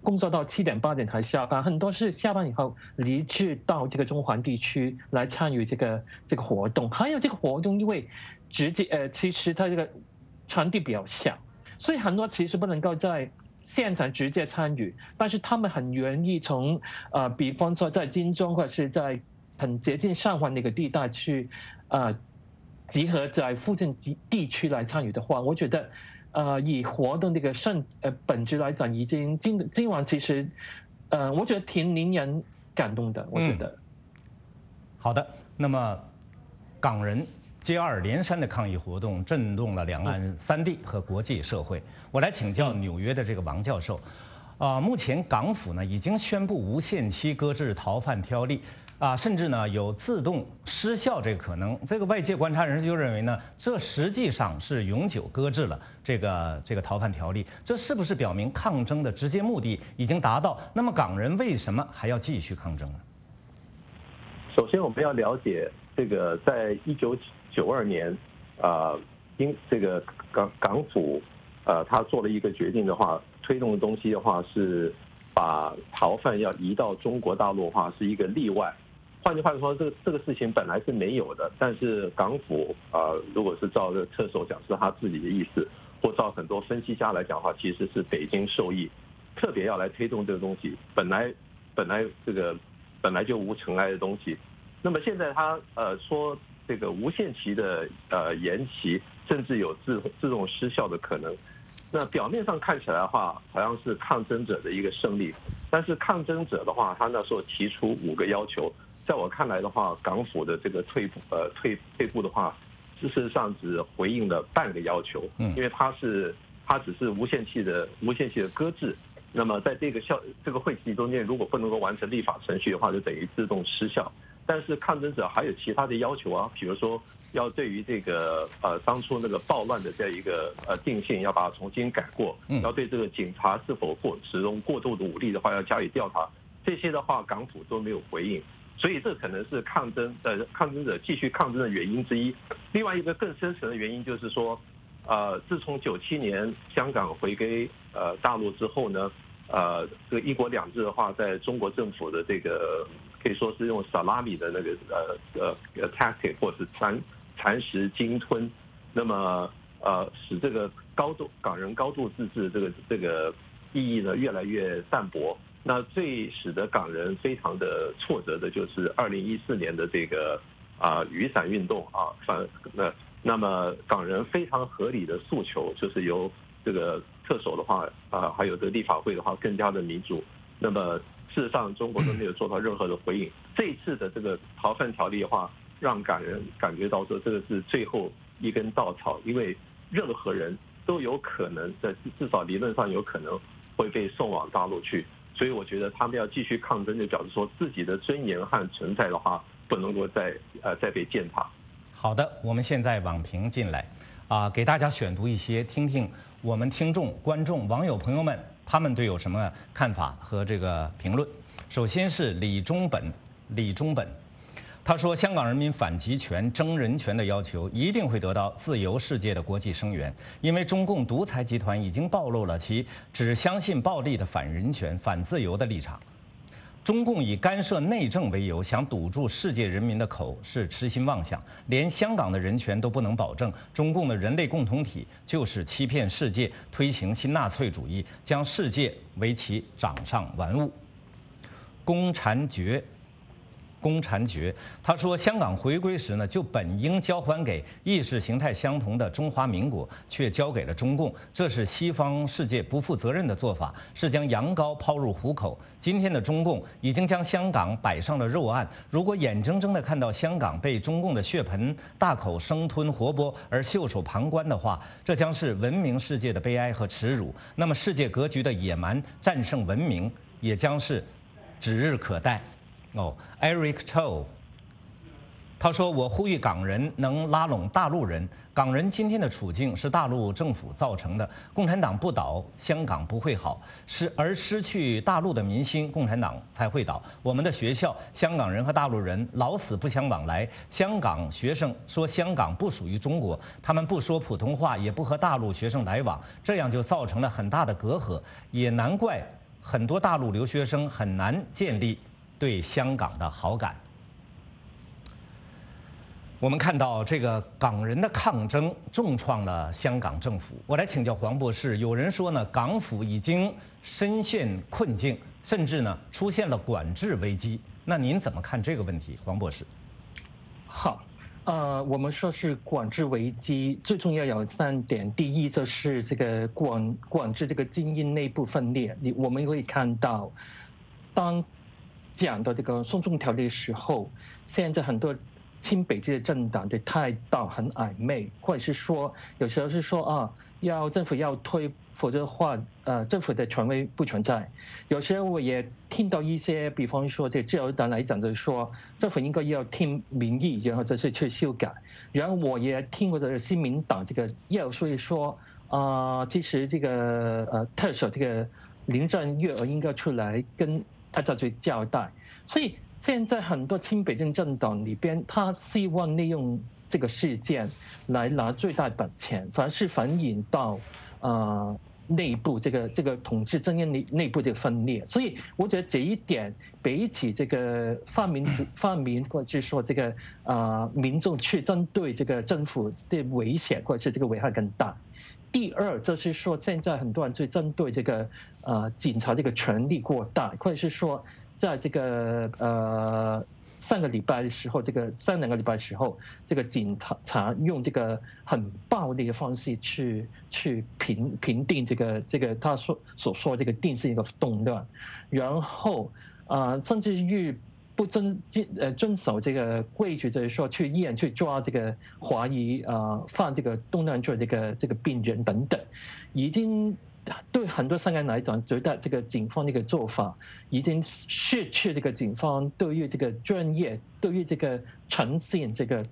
工作到7点8点才下班，很多是下班以后离职到这个中环地区来参与这个活动。还有这个活动，因为其实它这个场地比较小，所以很多其实不能够在现场直接参与，但是他们很愿意从比方说在金钟或者是在很接近上环那个地带去集合在附近地区来参与的话，我觉得以活动这个本质来讲，已经今晚其实我觉得挺令人感动的。我觉得好的，那么港人接二连三的抗议活动震动了两岸三地和国际社会。我来请教纽约的这个王教授，目前港府呢已经宣布无限期搁置逃犯条例。甚至呢有自动失效这个可能。这个外界观察人士就认为呢，这实际上是永久搁置了这个逃犯条例。这是不是表明抗争的直接目的已经达到？那么港人为什么还要继续抗争呢？ 首先，我们要了解这个，在1992年，因这个港府他做了一个决定的话，推动的东西的话是把逃犯要移到中国大陆的话是一个例外。换句话说，这个事情本来是没有的，但是港府如果是照这个特首讲是他自己的意思，或照很多分析家来讲的话，其实是北京受益，特别要来推动这个东西。本来就无尘埃的东西，那么现在他说这个无限期的延期，甚至有自动失效的可能。那表面上看起来的话，好像是抗争者的一个胜利，但是抗争者的话，他那时候提出5个要求，在我看来的话，港府的这个退步的话，事实上只回应了半个要求，因为他只是无限期的搁置。那么在这个会期中间，如果不能够完成立法程序的话，就等于自动失效。但是抗争者还有其他的要求啊，比如说要对于这个当初那个暴乱的这一个定性要把它重新改过，要对这个警察是否使用过度的武力的话要加以调查，这些的话港府都没有回应，所以这可能是抗争者继续抗争的原因之一。另外一个更深层的原因就是说，自从97年香港回归大陆之后呢，这个1国2制的话，在中国政府的这个可以说是用萨拉米的那个tactic 或是蚕食鲸吞，那么使这个港人高度自治这个意义呢越来越淡薄。那最使得港人非常的挫折的就是2014年的这个雨伞运动那么港人非常合理的诉求就是由这个特首的话还有这个立法会的话更加的民主。那么事实上中国都没有做到任何的回应。这一次的这个逃犯条例的话，让港人感觉到说这个是最后一根稻草，因为任何人都有可能在至少理论上有可能会被送往大陆去。所以我觉得他们要继续抗争，就表示说自己的尊严和存在的话不能够再被践踏。 好的，我们现在网评进来给大家选读一些，听听我们听众、观众、网友朋友们他们对有什么看法和这个评论。首先是李中本，他说：“香港人民反集权、争人权的要求一定会得到自由世界的国际声援，因为中共独裁集团已经暴露了其只相信暴力的反人权、反自由的立场。中共以干涉内政为由，想堵住世界人民的口，是痴心妄想。连香港的人权都不能保证，中共的人类共同体就是欺骗世界，推行新纳粹主义，将世界为其掌上玩物。”龚婵觉，他说：“香港回归时呢，就本应交还给意识形态相同的中华民国，却交给了中共，这是西方世界不负责任的做法，是将羊羔抛入虎口。今天的中共已经将香港摆上了肉案，如果眼睁睁地看到香港被中共的血盆大口生吞活剥而袖手旁观的话，这将是文明世界的悲哀和耻辱。那么世界格局的野蛮战胜文明，也将是指日可待。” Eric Cho， 他说：“我呼吁港人能拉拢大陆人。港人今天的处境是大陆政府造成的，共产党不倒，香港不会好。而失去大陆的民心，共产党才会倒。我们的学校，香港人和大陆人老死不相往来。香港学生说香港不属于中国，他们不说普通话，也不和大陆学生来往，这样就造成了很大的隔阂。也难怪很多大陆留学生很难建立对香港的好感。我们看到这个港人的抗争重创了香港政府。我来请教黄博士，有人说呢，港府已经深陷困境，甚至呢出现了管制危机。那您怎么看这个问题，黄博士？ 好，我们说是管制危机，最重要有3点。第一就是这个管制这个精英内部分裂。我们会看到，当讲到这个送中条例的时候，现在很多亲北京的政党的态度很暧昧，或者是说有时候是说政府要推，否则的话政府的权威不存在。有时候我也听到一些，比方说这自由党来讲，就是说政府应该要听民意，然后就是去修改。然后我也听过的新民党这个要所以说其实这个特首这个林郑月娥应该出来跟大家去交代。所以现在很多亲北京政党里边，他希望利用这个事件来拿最大本钱，反而是反映到内部这个统治阵营内部的分裂。所以我觉得这一点比起这个泛民或者是说这个民众去针对这个政府的危险或者是这个危害更大。第二就是说，现在很多人去针对这个警察这个权力过大，或者是说在这个上个礼拜的时候，这个2个礼拜的时候，这个警察用这个很暴力的方式去平定这个他所说这个定性一个动乱，然后甚至于不遵守这个规矩，就是说去医院去抓这个怀疑犯这个动乱罪这个病人等等，已经对很多香港人来讲，觉得这个警方这个做法已经失去这个警方对于这个专业、对于这个诚信这个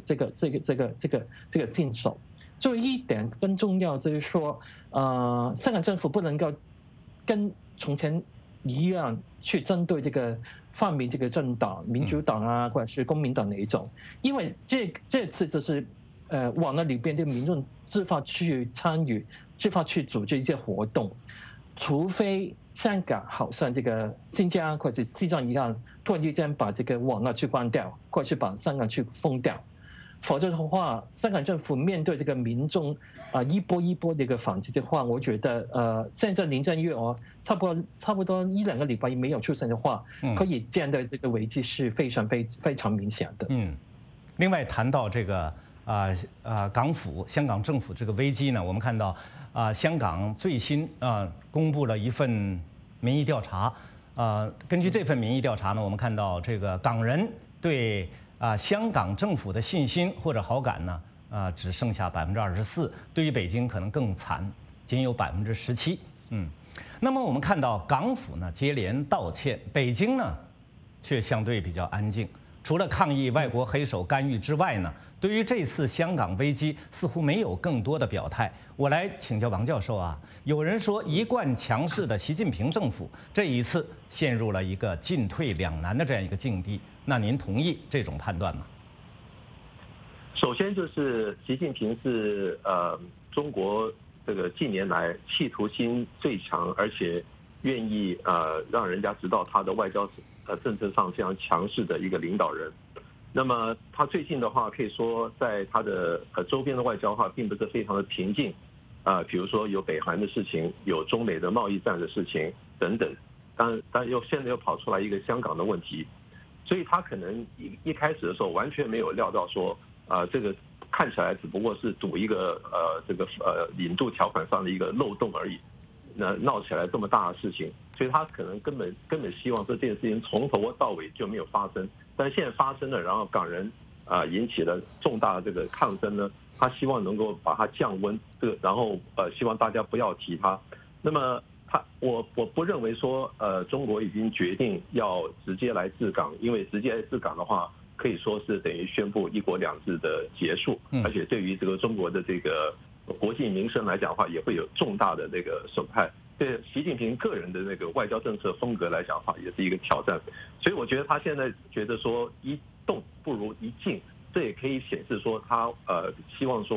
信守。最后一点更重要就是说，香港政府不能够跟从前一样去针对这个泛民这个政党、民主党或者是公民党那一种，因为这次就是网络里边的民众自发去参与、自发去组织一些活动，除非香港好像这个新疆或者西藏一样，突然之间把这个网络去关掉，或者是把香港去封掉，否则的话，香港政府面对这个民众一波一波的一个反击的话，我觉得现在林郑月娥差不多1-2个礼拜没有出现的话，可以见到这个危机是非常明显的。 另外谈到这个香港政府这个危机呢，我们看到香港最新公布了一份民意调查，根据这份民意调查呢，我们看到这个港人对香港政府的信心或者好感呢，只剩下24%，对于北京可能更惨，仅有17%。那么我们看到港府呢接连道歉，北京呢却相对比较安静。除了抗议外国黑手干预之外呢，对于这次香港危机似乎没有更多的表态。我来请教王教授有人说一贯强势的习近平政府这一次陷入了一个进退两难的这样一个境地，那您同意这种判断吗？ 首先就是习近平是中国这个近年来企图心最强，而且愿意让人家知道他的外交政策上非常强势的一个领导人。那么他最近的话，可以说在他的周边的外交的话，并不是非常的平静比如说有北韩的事情，有中美的贸易战的事情等等，但现在又跑出来一个香港的问题，所以他可能一开始的时候完全没有料到说这个看起来只不过是赌一个引渡条款上的一个漏洞而已，那闹起来这么大的事情，所以他可能根本希望这件事情从头到尾就没有发生，但现在发生了，然后港人引起了重大的这个抗争呢，他希望能够把它降温，然后希望大家不要提它。那么我不认为说中国已经决定要直接来治港，因为直接来治港的话，可以说是等于宣布一国两制的结束，而且对于这个中国的这个国计民生来讲的话，也会有重大的那个损害。对习近平个人的那个外交政策风格来讲的话，也是一个挑战。所以我觉得他现在觉得说一动不如一静，这也可以显示说他希望说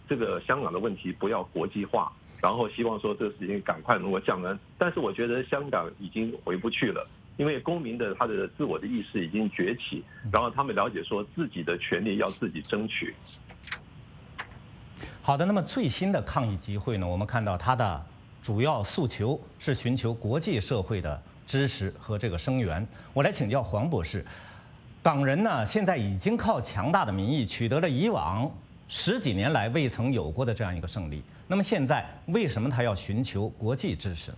这个香港的问题不要国际化，然后希望说这个事情赶快能够降温。但是我觉得香港已经回不去了，因为公民的他的自我的意识已经崛起，然后他们了解说自己的权利要自己争取。 好的，那么最新的抗议集会呢，我们看到它的主要诉求是寻求国际社会的支持和这个声援。我来请教黄博士，港人呢现在已经靠强大的民意取得了以往10几年来未曾有过的这样一个胜利，那么现在为什么他要寻求国际支持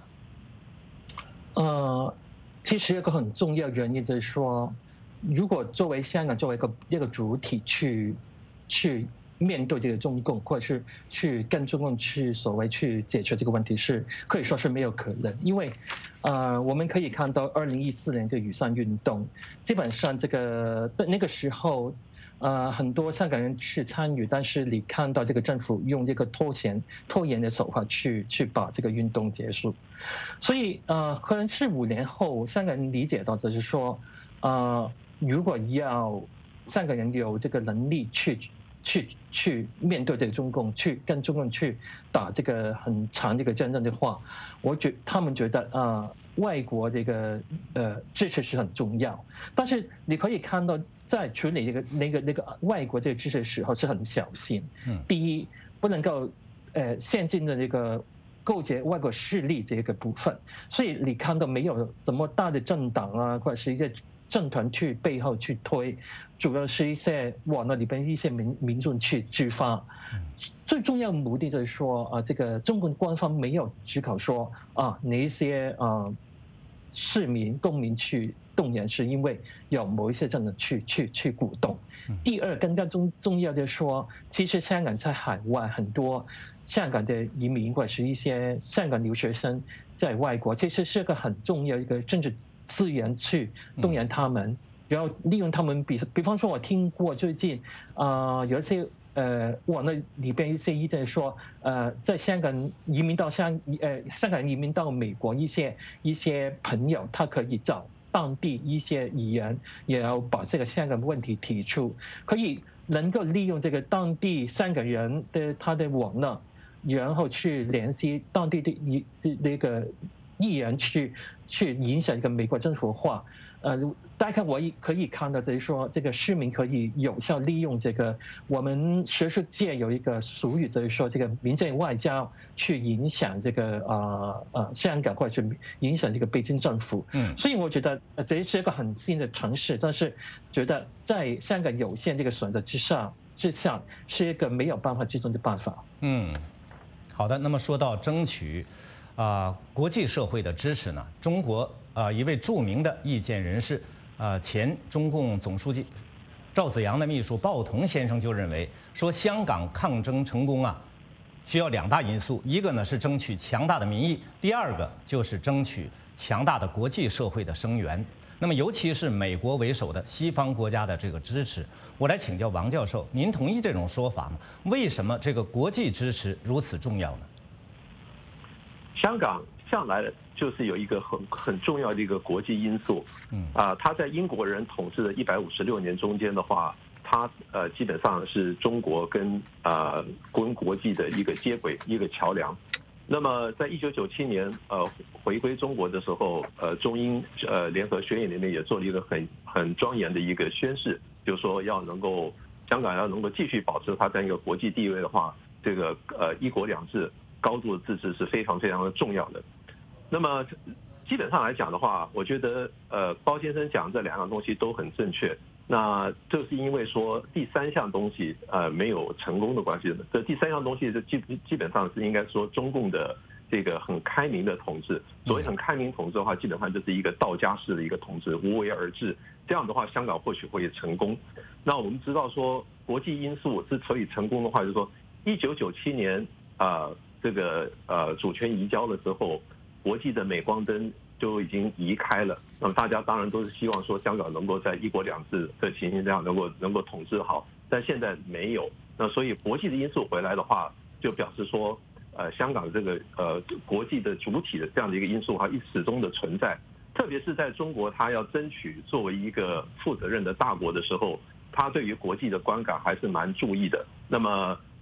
呢？其实一个很重要原因就是说，如果作为香港作为一个主体去面对这个中共，或者是去跟中共去解决这个问题，是可以说是没有可能。因为我们可以看到2014年的雨伞运动，基本上那个时候很多香港人去参与，但是你看到这个政府用这个拖延的手法去把这个运动结束。所以可能是5年后，香港人理解到就是说如果要香港人有这个能力去面对这个中共，去跟中共去打这个很长的一个战争的话，他们觉得外国这个支持是很重要。但是你可以看到，在处理那个外国这个支持的时候是很小心。第一，不能够现今的这个构结外国势力这个部分，所以你看到没有什么大的政党啊，或者是一些政团去背后去推，主要是一些网络里边一些民众去激发。最重要的目的就是说这个中国官方没有只口说哪一些市民公民去动员，是因为有某一些政党去鼓动。第二，更加重要的说，其实香港在海外很多香港的移民或者是一些香港留学生在外国，其实是个很重要一个政治资源去动员他们，然后利用他们，比方说我听过最近有一些网络里边一些意见说在香港移民到香港移民到美国一些朋友，他可以找当地一些议员，也要把这个香港问题提出，可以能够利用这个当地香港人的他的网络，然后去联系当地的那个议员去影响一个美国政府化。大概我可以看到，就是说这个市民可以有效利用这个，我们学术界有一个俗语，就是说这个民间外交去影响这个香港，或者是影响这个北京政府。所以我觉得这是一个很新的尝试，但是觉得在香港有限这个选择之下是一个没有办法之中的办法。 好的。那么说到争取国际社会的支持呢，中国一位著名的意见人士前中共总书记赵紫阳的秘书鲍同先生就认为说，香港抗争成功需要2大因素，一个呢是争取强大的民意，第二个就是争取强大的国际社会的声援。那么尤其是美国为首的西方国家的这个支持，我来请教王教授，您同意这种说法吗？为什么这个国际支持如此重要呢？ 香港向来就是有一个很重要的一个国际因素，它在英国人统治的156年中间的话，它基本上是中国跟国际的一个接轨，一个桥梁。那么在1997年回归中国的时候，中英联合宣言里面也做了一个很庄严的一个宣誓，就是说香港要能够继续保持它这样一个国际地位的话，这个一国两制高度的自治是非常非常的重要的。那么基本上来讲的话，我觉得包先生讲这2样东西都很正确。那这是因为说第3项东西没有成功的关系。这第3项东西是基本上是应该说中共的这个很开明的统治。所谓很开明统治的话，基本上就是一个道家式的一个统治，无为而治。这样的话，香港或许会成功。那我们知道说国际因素之所以成功的话，就是说1997年这个主权移交了之后，国际的镁光灯就已经移开了。那么大家当然都是希望说香港能够在一国两制的情形下能够统治好，但现在没有。那所以国际的因素回来的话，就表示说香港这个国际的主体的这样的一个因素它始终的存在。特别是在中国，它要争取作为一个负责任的大国的时候，它对于国际的观感还是蛮注意的。那么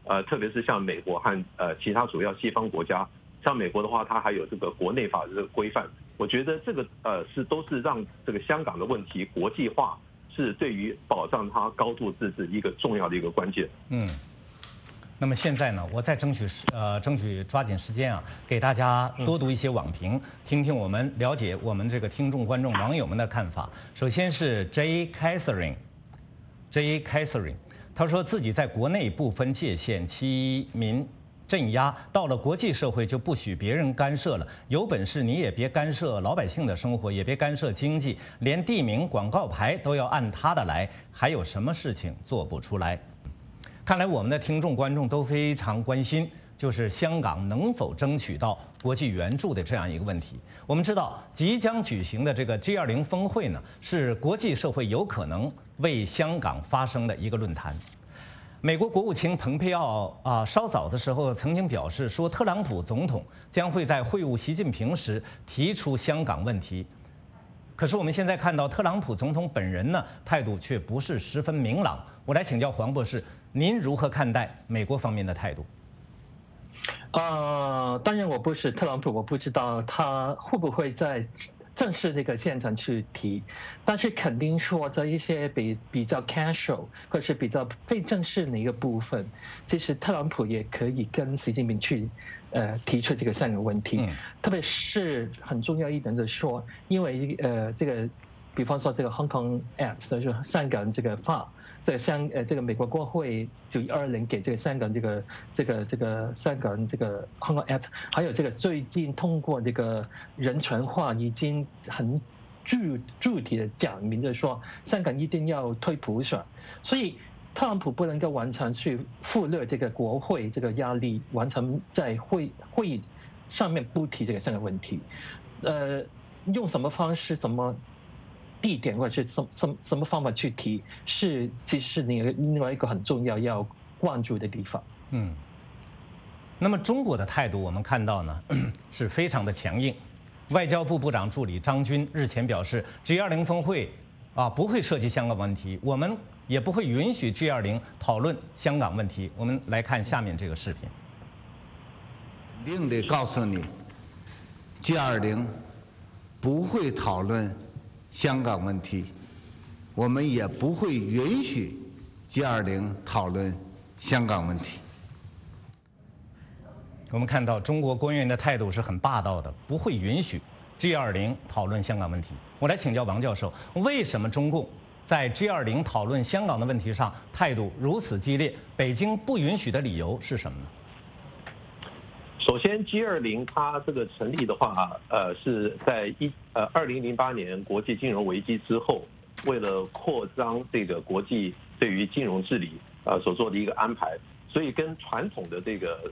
特别是像美国和其他主要西方国家，像美国的话，它还有这个国内法的这个规范。我觉得这个都是让这个香港的问题国际化，是对于保障它高度自治一个重要的一个关键。 那么现在呢，我再争取抓紧时间啊，给大家多读一些网评，听听我们了解我们这个听众、观众、网友们的看法。首先是 J. Catherine， 他说自己在国内不分界限，欺民镇压，到了国际社会就不许别人干涉了。有本事你也别干涉老百姓的生活，也别干涉经济，连地名、广告牌都要按他的来，还有什么事情做不出来？看来我们的听众观众都非常关心，就是香港能否争取到国际援助的这样一个问题。我们知道，即将举行的这个 G20 峰会呢，是国际社会有可能为香港发声的一个论坛。美国国务卿蓬佩奥稍早的时候曾经表示说，特朗普总统将会在会晤习近平时提出香港问题。可是我们现在看到，特朗普总统本人呢，态度却不是十分明朗。我来请教黄博士，您如何看待美国方面的态度？ 当然我不是特朗普，我不知道他会不会在正式那个现场去提，但是肯定说在一些比较 casual 或是比较非正式的一个部分，其实特朗普也可以跟习近平去提出这个香港问题，特别是很重要一点的说，因为这个比方说这个 Hong Kong Act 就是香港这个法。这个美国国会920给这个香港这个香港这个 Hong Kong Act， 还有这个最近通过这个人权化已经很具体的讲明，就是说香港一定要推普选，所以特朗普不能够完全去忽略这个国会这个压力，完全在会议上面不提这个香港问题，用什么方式什么地点或者是什么方法去提，其实是另外一个很重要要关注的地方。 那么中国的态度我们看到呢是非常的强硬。外交部部长助理张军日前表示 ，G20 峰会不会涉及香港问题，我们也不会允许 G20 讨论香港问题。我们来看下面这个视频。 肯定得告诉你 ，G20 不会讨论香港问题，我们也不会允许 G20 讨论香港问题。 我们看到中国官员的态度是很霸道的，不会允许 G20 讨论香港问题。我来请教王教授，为什么中共在 G20 讨论香港的问题上态度如此激烈？北京不允许的理由是什么呢？ 首先 ，G20 它这个成立的话，是在2008年国际金融危机之后，为了扩张这个国际对于金融治理所做的一个安排，所以跟传统的这个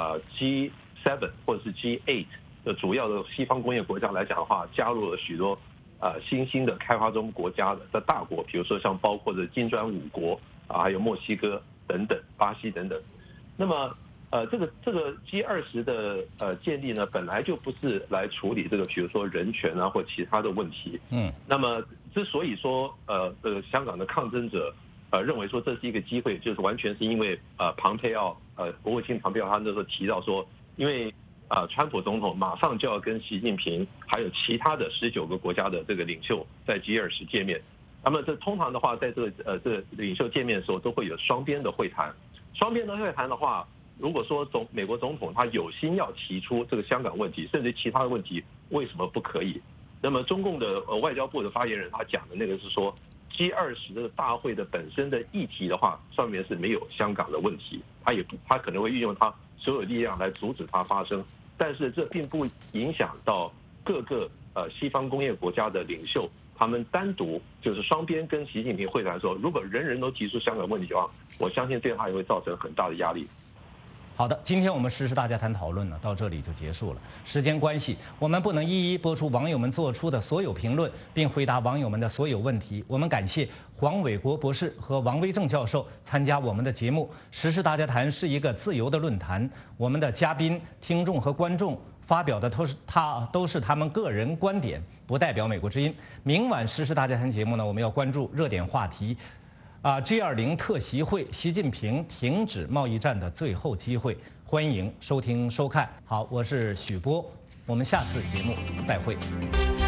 G7 或者是 G8 的主要的西方工业国家来讲的话，加入了许多新兴的开发中国家的大国，比如说像包括的金砖5国还有墨西哥等等、巴西等等。那么这个 G20 的建立呢，本来就不是来处理这个，比如说人权或其他的问题。那么之所以说这个香港的抗争者认为说这是一个机会，就是完全是因为庞佩奥国务卿庞佩奥他那时候提到说，因为川普总统马上就要跟习近平还有其他的19个国家的这个领袖在 G20 见面。那么这通常的话，在这个领袖见面的时候，都会有双边的会谈。双边的会谈的话，如果说美国总统他有心要提出这个香港问题，甚至其他的问题，为什么不可以？那么中共的外交部的发言人他讲的那个是说 ，G20 的大会的本身的议题的话，上面是没有香港的问题，他可能会运用他所有力量来阻止它发生，但是这并不影响到各个西方工业国家的领袖，他们单独就是双边跟习近平会谈的时候，如果人人都提出香港问题的话，我相信对他也会造成很大的压力。 好的，今天我们时事大家谈讨论呢，到这里就结束了。时间关系，我们不能一一播出网友们做出的所有评论，并回答网友们的所有问题。我们感谢黄伟国博士和王威正教授参加我们的节目。时事大家谈是一个自由的论坛，我们的嘉宾、听众和观众发表的都是他们个人观点，不代表美国之音。明晚时事大家谈节目呢，我们要关注热点话题。 G20 特席会，习近平停止贸易战的最后机会。欢迎收听收看。好，我是许波，我们下次节目再会。